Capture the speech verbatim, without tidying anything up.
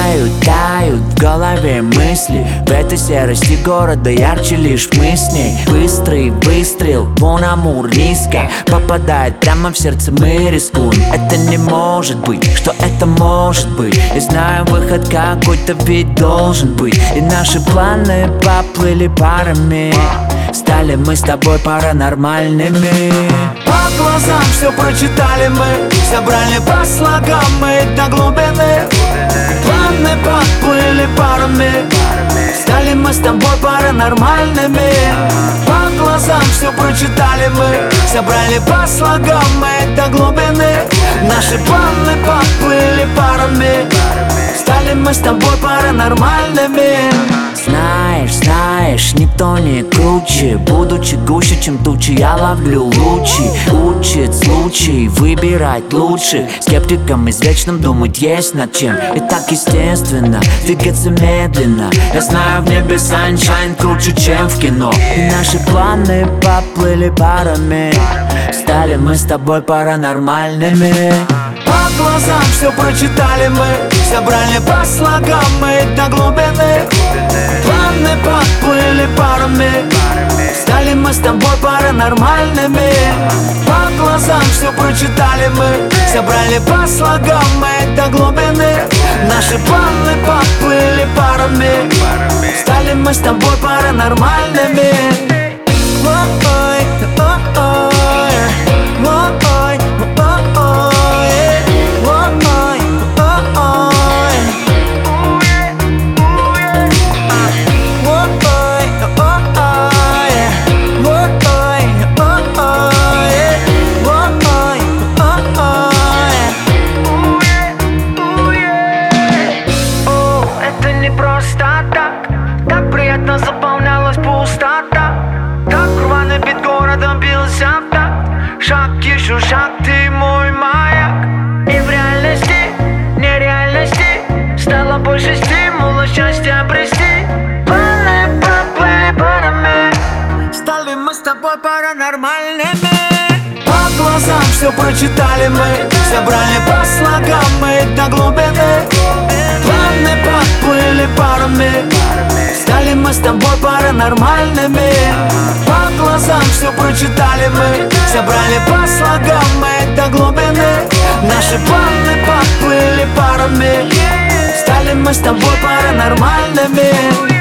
Тают, тают в голове мысли. В этой серости города ярче лишь мы с ней. Быстрый выстрел, вон Амур низко попадает прямо в сердце, мы рискуем. Это не может быть, что это может быть. Я знаю, выход какой-то ведь должен быть. И наши планы поплыли парами. Стали мы с тобой паранормальными. По глазам все прочитали мы, собрали по слогам мы до глубины. Планы поплыли парами. Стали мы с тобой паранормальными. По глазам все прочитали мы, собрали по слогам мы до глубины. Наши планы поплыли парами. Стали мы с тобой паранормальными. Знаешь, знаешь, никто не круче. Будучи гуще, чем тучи, я ловлю лучи. Учит случай выбирать лучше. Скептикам извечным думать есть над чем. И так естественно двигаться медленно. Я знаю, в небе sunshine круче, чем в кино. И наши планы поплыли парами. Стали мы с тобой паранормальными. По глазам все прочитали мы, собрали по слогам мы до глубины. Планы поплыли парами. Стали мы с тобой паранормальными. По глазам все прочитали мы, собрали по слогам мы до глубины. Наши планы поплыли парами. Стали мы с тобой паранормальными. Так приятно заполнялась пустота. Так рваный бит городом бился в такт. Шаг еще шаг, ты мой маяк. И в реальности, нереальности стало больше стимула счастья обрести. Планы поплыли парами. Стали мы с тобой паранормальными. По глазам все прочитали мы, собрали по слогам мы до глубины. Планы поплыли парами. Стали мы с тобой паранормальными. По глазам все прочитали мы, собрали по слогам мы до глубины. Наши планы поплыли парами. Стали мы с тобой паранормальными.